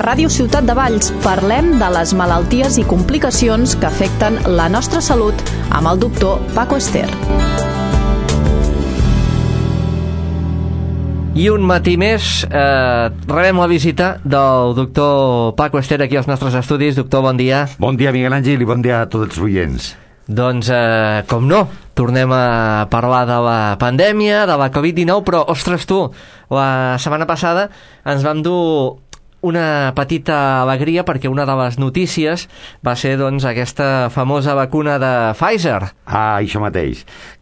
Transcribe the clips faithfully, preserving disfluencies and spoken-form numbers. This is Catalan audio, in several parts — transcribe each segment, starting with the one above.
Ràdio Ciutat de Valls parlem de les malalties i complicacions que afecten la nostra salut amb el doctor Paco Ester. I un matí més eh, rebem la visita del doctor Paco Ester aquí als nostres estudis. Doctor, bon dia. Bon dia, Miguel Àngel, i bon dia a tots els oients. Doncs, eh, com no, tornem a parlar de la pandèmia, de la covid dinou, però, ostres, tu, la setmana passada ens vam dur una petita alegria perquè una de les notícies va ser, doncs, aquesta famosa vacuna de Pfizer. Ah, això mateix.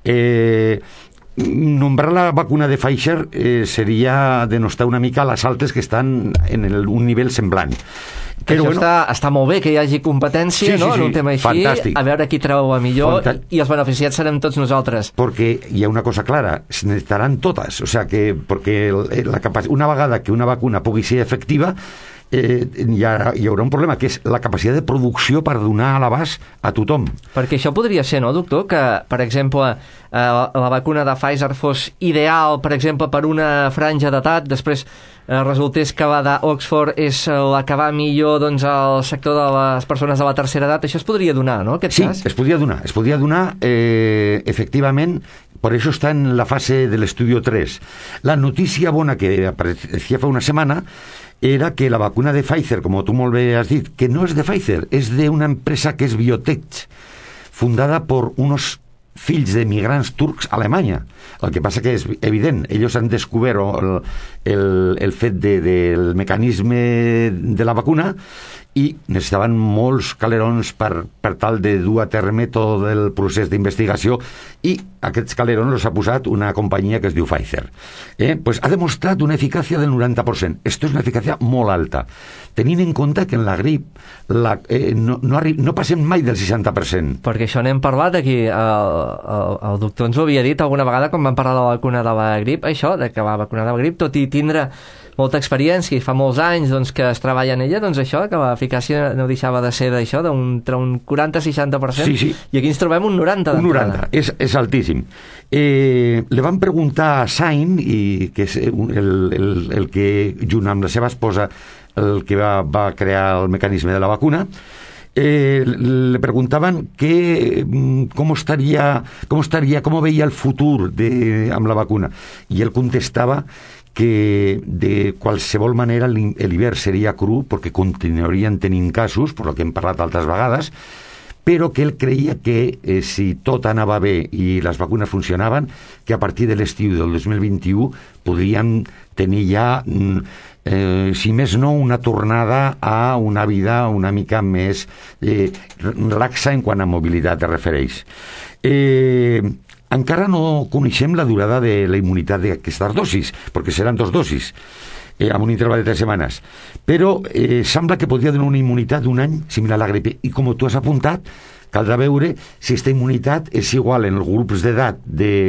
Eh... Nombrar la vacuna de Pfizer eh, seria denostar una mica les altres que estan en el, un nivell semblant. Però això bueno, està, està molt bé que hi hagi competència, sí, no? Sí, sí, en un tema així, fantàstic. A veure qui treu la millor Fanta... i els beneficiats serem tots nosaltres. Perquè hi ha una cosa clara, se necessitaran totes, o sea que perquè la capac... una vegada que una vacuna pugui ser efectiva, Eh, hi, ha, hi haurà un problema, que és la capacitat de producció per donar a l'abast a tothom. Perquè això podria ser, no, doctor? Que, per exemple, eh, la vacuna de Pfizer fos ideal, per exemple, per una franja d'edat, després eh, resultés que la d'Oxford és la que va millor, doncs, al sector de les persones de la tercera edat. Això es podria donar, no, aquest sí, cas? Sí, es podria donar. Es podria donar, eh, efectivament, por eso está en la fase del estudio tres. La noticia bona que aparecía fa una semana era que la vacuna de Pfizer, como tú molt bé has dit, que no és de Pfizer, és d'una empresa que és Biotech, fundada por unos fills de migrants turcs a Alemanya. El que passa que és evident, ells han descobert el, el, el fet de, del mecanisme de la vacuna i necessitaven molts calerons per, per tal de dur a terme tot el procés d'investigació, i aquests calerons els ha posat una companyia que es diu Pfizer. Eh? Pues ha demostrat una eficàcia del noranta per cent. Esto és una eficàcia molt alta, tenint en compte que en la grip la, eh, no, no, arri- no passem mai del seixanta per cent. Perquè això n'hem parlat aquí, el, el, el doctor ens ho havia dit alguna vegada quan vam parlar de la vacuna de la grip, això, de que la vacuna de la grip, tot i tindre molta experiència i fa molts anys doncs, que es treballa en ella, doncs això, que l'eficàcia no deixava de ser d'això, d'un un quaranta a seixanta per cent, sí, sí. I aquí ens trobem un noranta un noranta, és, és altíssim. Eh, le van preguntar a Sain, i, que és el, el, el que, junt amb la seva esposa, el que va, va crear el mecanisme de la vacuna, Eh, le preguntaban que, cómo estaría, cómo estaría, cómo veía el futur de, amb la vacuna, i ell contestava que de qualsevol manera l'hivern seria cru perquè continuarien tenint casos, per el que hem parlat altres vegades, però que ell creia que eh, si tot anava bé i les vacunes funcionaven, que a partir de l'estiu del dos mil vint-i-u podrien tenir ja, eh, si més no, una tornada a una vida una mica més eh, relaxa en quant a mobilitat es refereix. Eh, encara no coneixem la durada de la immunitat d'aquestes dosis, perquè seran dos dosis, eh, amb un interval de tres setmanes, però eh, sembla que podria donar una immunitat d'un any similar a la grip, i com tu has apuntat, caldrà veure si aquesta immunitat és igual en els grups d'edat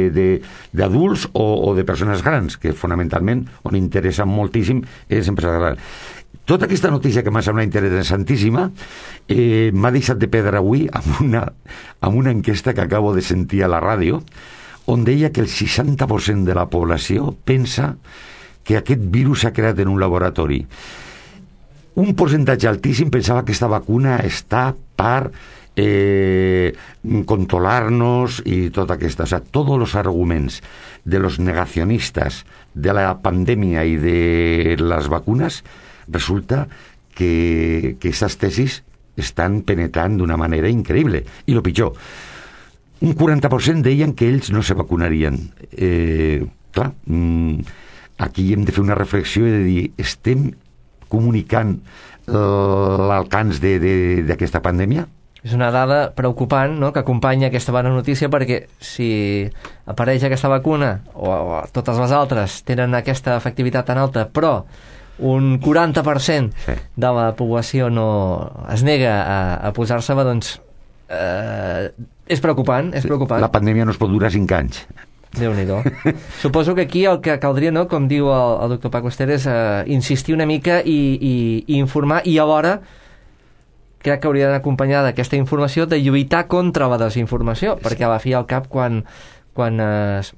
d'adults o, o de persones grans, que fonamentalment on interessa moltíssim és en persones grans. Tota aquesta notícia que m'ha semblat interessantíssima eh, m'ha deixat de pedra avui amb una, amb una enquesta que acabo de sentir a la ràdio, on deia que el seixanta per cent de la població pensa que aquest virus s'ha creat en un laboratori. Un percentatge altíssim pensava que aquesta vacuna està per eh, controlar-nos i tot aquesta. O sea, tots els arguments de los negacionistas de la pandèmia i de les vacunes, resulta que, que aquestes tesis estan penetrant d'una manera increïble. I el pitjor, un quaranta per cent deien que ells no se vacunarien. Eh, clar, aquí hem de fer una reflexió i de dir, estem comunicant l'alcance d'aquesta pandèmia? És una dada preocupant, no?, que acompanya aquesta bona notícia, perquè si apareix aquesta vacuna o, o totes les altres tenen aquesta efectivitat tan alta, però un quaranta per cent sí. de la població no es nega a, a posar-se-la, doncs eh, és preocupant, és preocupant. La pandèmia no es pot durar cinc anys. Déu-n'hi-do. Suposo que aquí el que caldria, no, com diu el, el doctor Paco Ester, és eh, insistir una mica i, i, i informar, i alhora crec que hauria d'anar acompanyada d'aquesta informació de lluitar contra la desinformació, perquè a la fi al cap quan, quan es,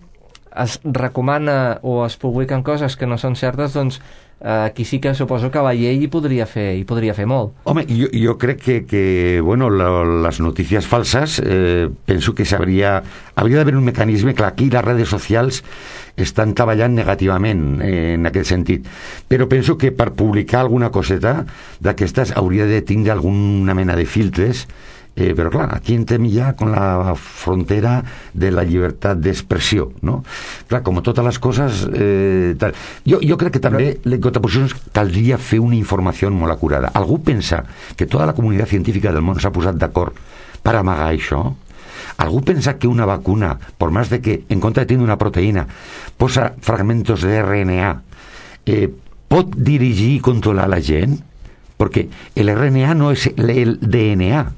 es recomana o es publiquen coses que no són certes, doncs eh, aquí sí que suposo que la llei hi podria fer, hi podria fer molt. Home, jo, jo crec que, que bueno, lo, les notícies falses eh, penso que s'hauria hauria d'haver un mecanisme, clar, aquí les redes socials estan treballant negativament eh, en aquest sentit, però penso que per publicar alguna coseta d'aquestes hauria de tindre alguna mena de filtres. Eh, però clar, aquí entrem ja con la frontera de la llibertat d'expressió, no? Clar, com totes les coses eh, tal. Jo, jo crec que també però... en contraposicions caldria fer una informació molt acurada. Algú pensa que tota la comunitat científica del món s'ha posat d'acord per amagar això? Algú pensa que una vacuna, por más de que en contra de tenir una proteïna posa fragmentos de R N A, eh, pot dirigir i controlar la gent? Perquè el R N A no és el D N A.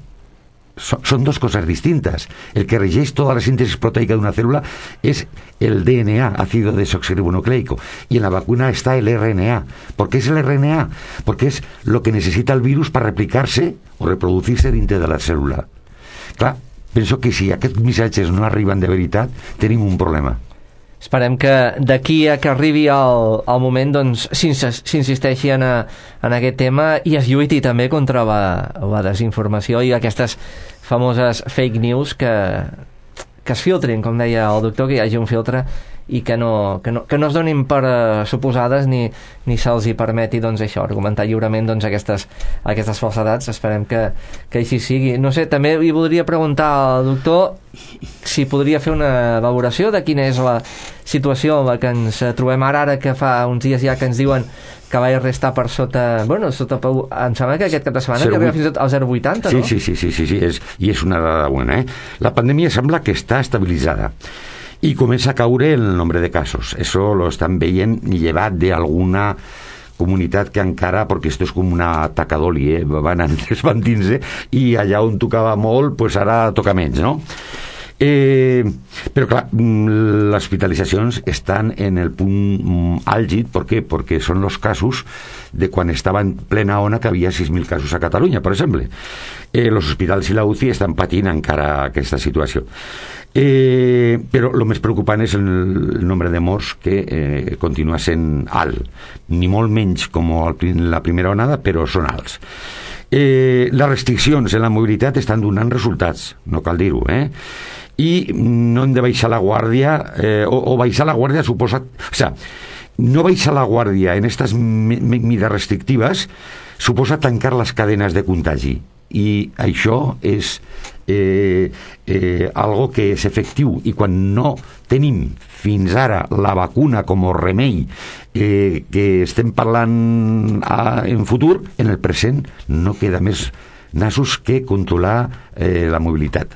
Son dos cosas distintas. El que regeix toda la síntesis proteica de una célula es el D N A, ácido desoxirribonucleico, y en la vacuna está el R N A. ¿Por qué es el R N A? Porque es lo que necesita el virus para replicarse o reproducirse dintre de la cèl·lula. Clar, penso que si aquests missatges no arriben de veritat, tenim un problema. Esperem que d'aquí a que arribi el, el moment doncs s'insisteixi en, a, en aquest tema i es lluiti també contra la, la desinformació i aquestes famoses fake news que, que es filtrin, com deia el doctor, que hi hagi un filtre i que no, que no, que no es donin per uh, suposades ni, ni se'ls hi permeti doncs això, argumentar lliurement doncs aquestes, aquestes falsedats. Esperem que, que així sigui. No sé, també li voldria preguntar al doctor si podria fer una valoració de quina és la situació en la que ens trobem ara, ara que fa uns dies ja que ens diuen que va restar per sota, bueno, sota, em sembla que aquest cap de setmana que arriba fins al zero coma vuitanta, no? Sí, sí, sí, sí, sí, és, i és una dada bona, eh? La pandèmia sembla que està estabilitzada i comença a caure el nombre de casos. Eso lo estan veient llevat d'alguna comunitat que encara, perquè esto és com una taca d'oli, eh? van desvantint-se i allà on tocava molt, pues ara toca menys, no? Eh, però clar, les hospitalitzacions estan en el punt àlgid. ¿Por qué? Porque son los casos de quan estava en plena ona que havia sis mil casos a Catalunya, per exemple. Eh, los hospitals i la U C I estan patint encara aquesta situació. Eh, però el més preocupant és el, el nombre de morts que eh, continua sent alt, ni molt menys com el, la primera onada, però són alts. Eh, les restriccions en la mobilitat estan donant resultats, no cal dir-ho, eh? I no hem de baixar la guàrdia, eh, o, o baixar la guàrdia suposa, o sea, no baixar la guàrdia en estas medidas restrictives suposa tancar les cadenes de contagi, i això és eh, eh, algo que és efectiu, i quan no tenim fins ara la vacuna com a remei eh, que estem parlant a, en futur, en el present no queda més nassos que controlar eh, la mobilitat.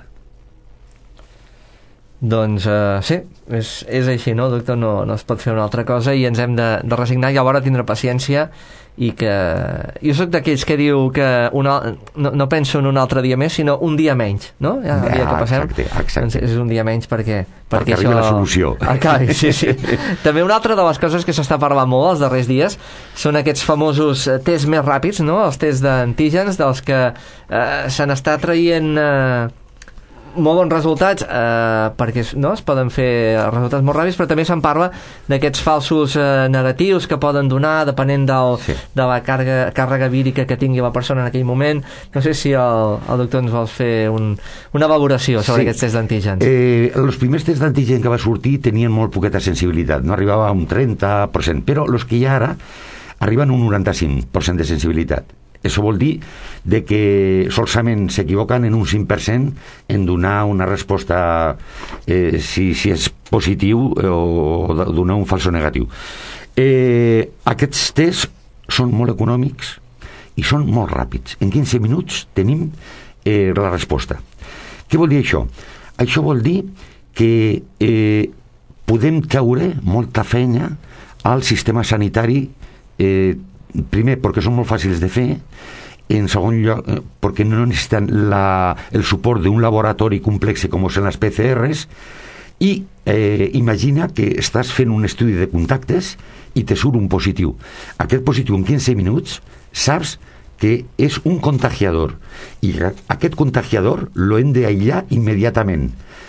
Doncs uh, sí, és, és així, no, doctor? No, no es pot fer una altra cosa i ens hem de, de resignar i alhora tindre paciència, i que jo sóc d'aquells que diu que una, no, no penso en un altre dia més, sinó un dia menys, no? Ja, el dia que passem, exacte, exacte. Doncs és un dia menys perquè, perquè, perquè això... arriba la solució. Acabi, sí, sí. També una altra de les coses que s'està parlant molt els darrers dies són aquests famosos tests més ràpids, no? Els tests d'antígens, dels que eh, se n'està traient... Eh, molt bons resultats, eh, perquè no, es poden fer resultats molt ràpids, però també se'n parla d'aquests falsos eh, negatius que poden donar depenent del, sí. de la càrrega, càrrega vírica que tingui la persona en aquell moment. No sé si el, el doctor ens vol fer un, una valoració sobre sí. aquests tests d'antígens. Eh, els primers tests d'antígens que va sortir tenien molt poqueta sensibilitat, no arribava a un trenta per cent, però els que hi ha ara arriben a un noranta-cinc per cent de sensibilitat. Això vol dir de que solament s'equivoquen en un cinc per cent en donar una resposta eh, si, si és positiu o donar un falso negatiu. Eh, aquests tests són molt econòmics i són molt ràpids. En quinze minuts tenim eh, la resposta. Què vol dir això? Això vol dir que eh, podem treure molta feina al sistema sanitari, eh, primer perquè són molt fàcils de fer, en segon lloc perquè no necessiten la, el suport d'un laboratori complex com són les P C Rs, i eh, imagina que estàs fent un estudi de contactes i te surt un positiu. Aquest positiu en quinze minuts saps que és un contagiador, i aquest contagiador lo hem d'aïllar immediatament.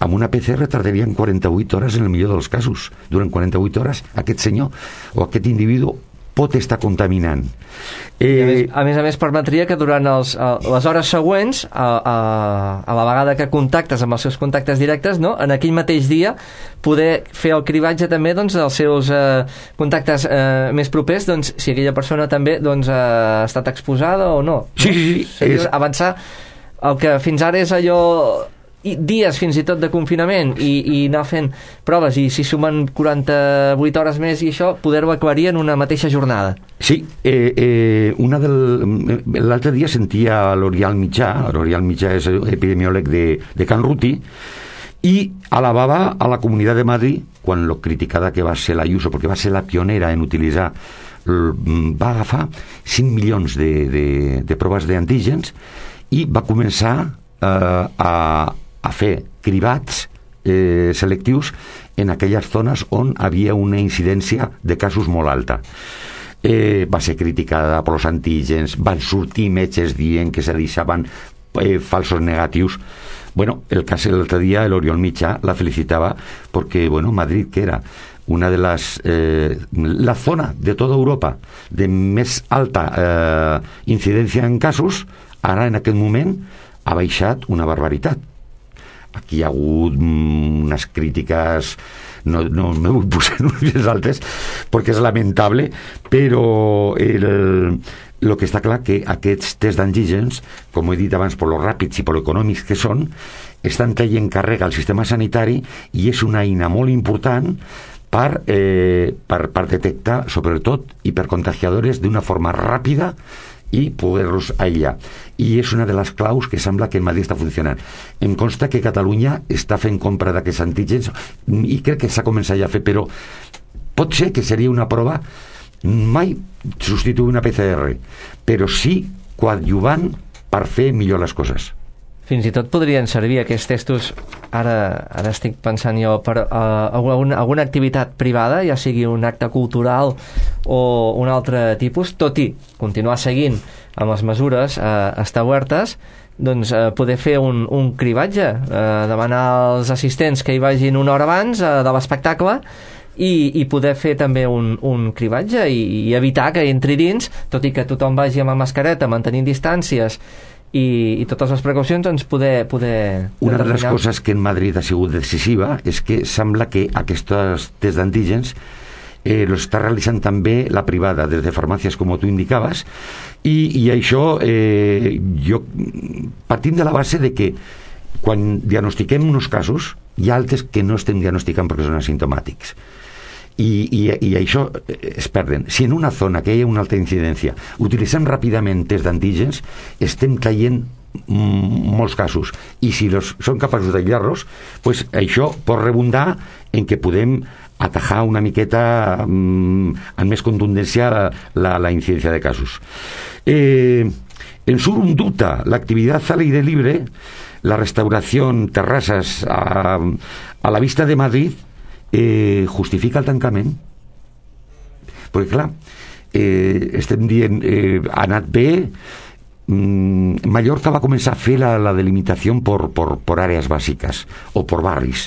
amb una P C R tardarien quaranta-vuit hores en el millor dels casos. Durant quaranta-vuit hores aquest senyor o aquest individu pot estar contaminant. Eh... A, més, a més a més permetria que durant els, les hores següents, a, a, a la vegada que contactes amb els seus contactes directes, no? En aquell mateix dia poder fer el cribatge també doncs, dels seus eh, contactes eh, més propers, doncs, si aquella persona també doncs, ha estat exposada o no. Sí, sí, sí. Seria és... avançar el que fins ara és allò... I dies fins i tot de confinament i, i anar fent proves, i si sumen quaranta-vuit hores més i això, poder-ho aclarir en una mateixa jornada. Sí, eh, eh, una del... l'altre dia sentia l'Oriol Mitjà, l'Oriol Mitjà és epidemiòleg de, de Can Ruti, i alabava a la Comunitat de Madrid quan lo criticada que va ser la Ayuso, perquè va ser la pionera en utilitzar, va agafar cinc milions de, de, de proves d'antígens i va començar eh, a a fer cribats eh, selectius en aquelles zones on havia una incidència de casos molt alta. Eh, va ser criticada per els antígens, van sortir metges dient que se deixaven eh, falsos negatius. Bueno, el cas l'altre dia, l'Oriol Mitjà la felicitava perquè, bueno, Madrid, que era una de les... Eh, la zona de tota Europa de més alta eh, incidència en casos, ara en aquest moment ha baixat una barbaritat. Aquí hi ha hagut mm, unes crítiques, no, no me vull posar en unes altres perquè és lamentable, però el, el que està clar que aquests tests d'antígens, com he dit abans, per lo ràpids i per lo econòmics que són, estan traient càrrega al sistema sanitari i és una eina molt important per, eh, per, per detectar, sobretot, hipercontagiadores d'una forma ràpida i poder-los aïllar. I és una de les claus que sembla que en Madrid està funcionant. Em consta que Catalunya està fent compra d'aquests antígens i crec que s'ha començat ja a fer, però pot ser que seria una prova, mai substituir una P C R, però sí coadjuvant per fer millor les coses. Fins i tot podrien servir aquests testos, ara, ara estic pensant jo, per uh, alguna, alguna activitat privada, ja sigui un acte cultural o un altre tipus, tot i continuar seguint amb les mesures uh, establertes, doncs uh, poder fer un, un cribatge, uh, demanar als assistents que hi vagin una hora abans uh, de l'espectacle, I, i poder fer també un, un cribatge i, i evitar que entri dins, tot i que tothom vagi amb la mascareta, mantenint distàncies i, i totes les precaucions, doncs poder, poder una de les coses que en Madrid ha sigut decisiva és que sembla que aquests tests d'antígens eh, los està realitzant també la privada, des de farmàcies com tu indicaves, i, i això eh, jo partim de la base de que quan diagnostiquem uns casos hi ha altres que no estem diagnosticant perquè són asimptomàtics. I, i, i això es perden. Si en una zona que hi ha una alta incidència utilitzem ràpidament tests d'antígens, estem traient molts casos, i si los, són capaços d'aïllar-los, pues això pot rebundar en que podem atajar una miqueta mm, amb més contundència la, la, la incidència de casos. Eh, en surt un dubte, l'activitat al aire libre, la restauración, terrazas a, a la vista de Madrid, eh, justifica el tancament? Perquè clar, eh, estem dient eh, ha anat bé. mm, Mallorca va començar a fer la, la delimitació per, per, per àrees bàsiques o per barris.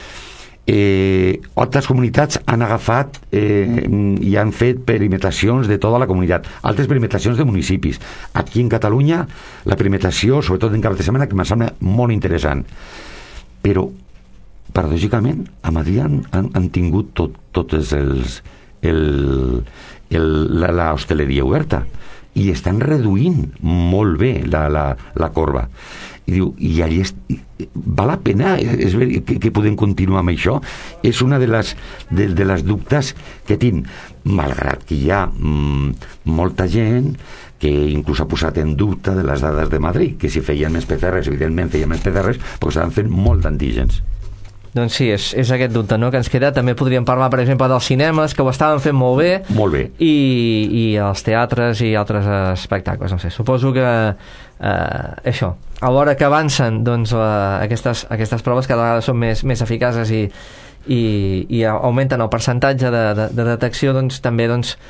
Eh, altres comunitats han agafat eh, i han fet perimetracions de tota la comunitat, altres perimetracions de municipis. Aquí en Catalunya la perimetració, sobretot en cap de setmana, que em sembla molt interessant, però paradògicament a Madrid han, han, han tingut tot, tots els el, el, la, la hostaleria oberta i estan reduint molt bé la, la, la corba. I diu, i allí és, val la pena és, que, que podem continuar amb això? És una de les, de, de les dubtes que tinc, malgrat que hi ha mm, molta gent que inclús ha posat en dubte de les dades de Madrid, que si feien més P C Rs, evidentment feien més P C Rs, perquè estaven fent molt d'antígens. Doncs sí, és, és aquest dubte, no?, que ens queda. També podríem parlar, per exemple, dels cinemes, que ho estaven fent molt bé. Molt bé. I, i els teatres i altres espectacles. No sé, suposo que eh, això, a l'hora que avancen, doncs, la, aquestes, aquestes proves cada vegada són més, més eficaces i, i, i augmenten el percentatge de, de, de detecció, doncs també doncs,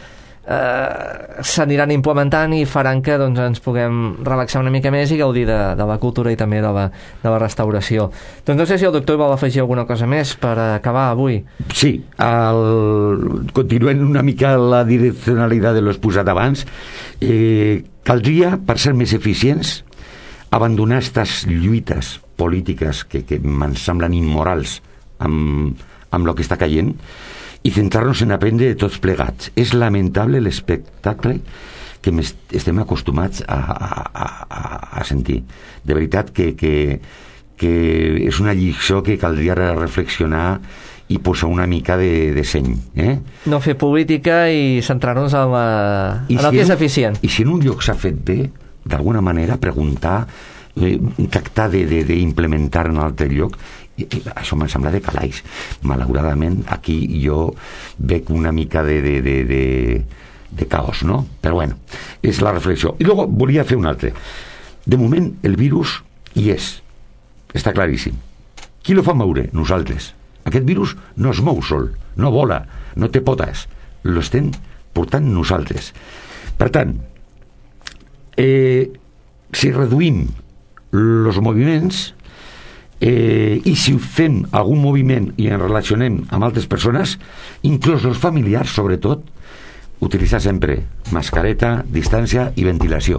eh, s'aniran implementant i faran que doncs, ens puguem relaxar una mica més i gaudir de, de la cultura i també de la, de la restauració. Doncs no sé si el doctor vol afegir alguna cosa més per acabar avui. Sí, el... continuem una mica la direccionalitat de l'exposat abans. Eh, caldria, per ser més eficients, abandonar aquestes lluites polítiques que, que em semblen immorals amb, amb el que està caient i centrar-nos en aprendre de tots plegats. És lamentable l'espectacle que estem acostumats a, a, a, a sentir. De veritat que, que, que és una lliçó que caldria reflexionar i posar una mica de, de seny. Eh? No fer política i centrar-nos en, la, en el si que és eficient. I si en un lloc s'ha fet bé, d'alguna manera preguntar, eh, tractar d'implementar en un altre lloc, i, i això m'en sembla de calaix. Malauradament, aquí jo veig una mica de, de, de, de, de caos, no? Però bueno, és la reflexió. I després volia fer un altre. De moment, el virus hi és. Està claríssim. Qui lo fa moure? Nosaltres. Aquest virus no es mou sol, no vola, no té potes. Lo estem portant nosaltres. Per tant, eh, si reduïm els moviments eh, i si fem algun moviment i ens relacionem amb altres persones, inclús els familiars, sobretot, utilitzar sempre mascareta, distància i ventilació.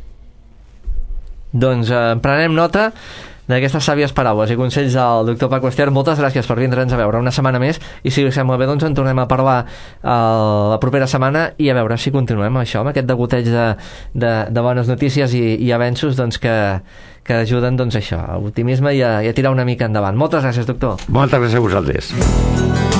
Doncs eh, prenem nota d'aquestes sàvies paraules i consells del doctor Paco Ester. Moltes gràcies per vindre'ns a veure una setmana més i si us sembla bé doncs en tornem a parlar eh, la propera setmana i a veure si continuem amb això, amb aquest degoteig de, de, de bones notícies i, i avenços doncs, que, que ajuden doncs, això, a optimisme i a, i a tirar una mica endavant. Moltes gràcies, doctor. Moltes gràcies a vosaltres.